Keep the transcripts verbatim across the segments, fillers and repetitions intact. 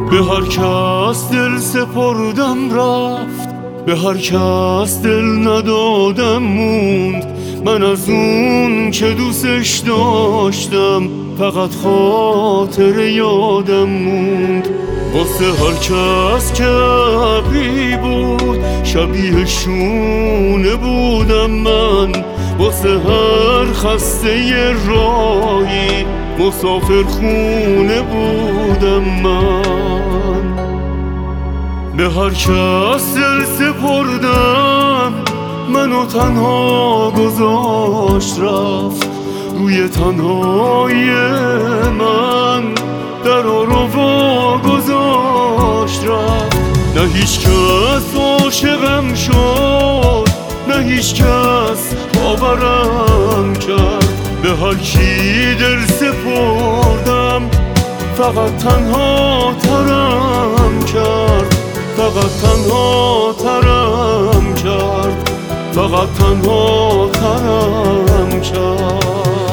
به هر کس دل سپردم رفت، به هر کس دل ندادم موند. من از اون که دوستش داشتم فقط خاطر یادم موند. واسه هر کس که ابری بود شبیه شونه بودم من. واسه هر خسته راهی مسافر خونه بودم من. به هر کس دل سپردم منو تنها گذاشت رفت. روی تنهایی من درا رو وا گذاشت رفت. نه هیچ کس عاشقم شد، نه هیچ کس باورم کرد. به هر کی دل سپردم فقط تنها ترم کرد. فقط تنها ترم کرد. فقط تنها ترم کرد.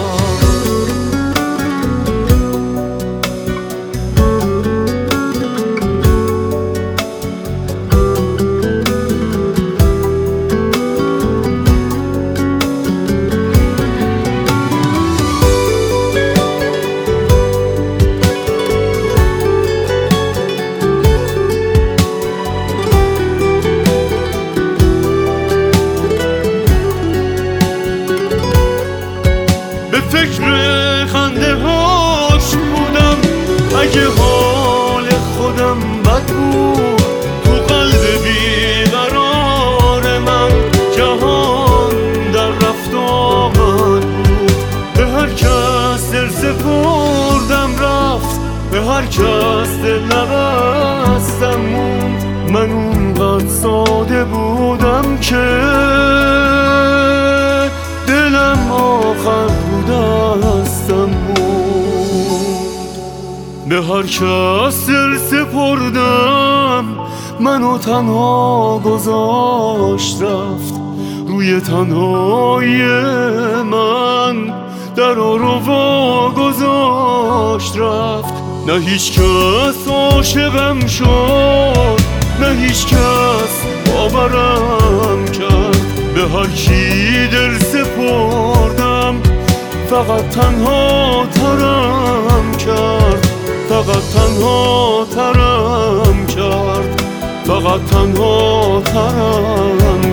به فکر خنده هاش بودم اگه حال خودم بد بود. تو قلب بیقرار من جهان در رفت آمد بود. به هر کس دل سپردم رفت، به هر کس دل نبستم موند. من اونقدر ساده بودم که دلم آخر دستم بود. به هر کس دل سپردم منو تنها گذاشت رفت. روی تنهایی من درا رو وا گذاشت رفت. نه هیچ کس عاشقم شد، نه هیچ کس باورم کرد. به هر کی دل سپردم فقط تنها ترم کرد. فقط تنها ترم کرد. فقط تنها ترم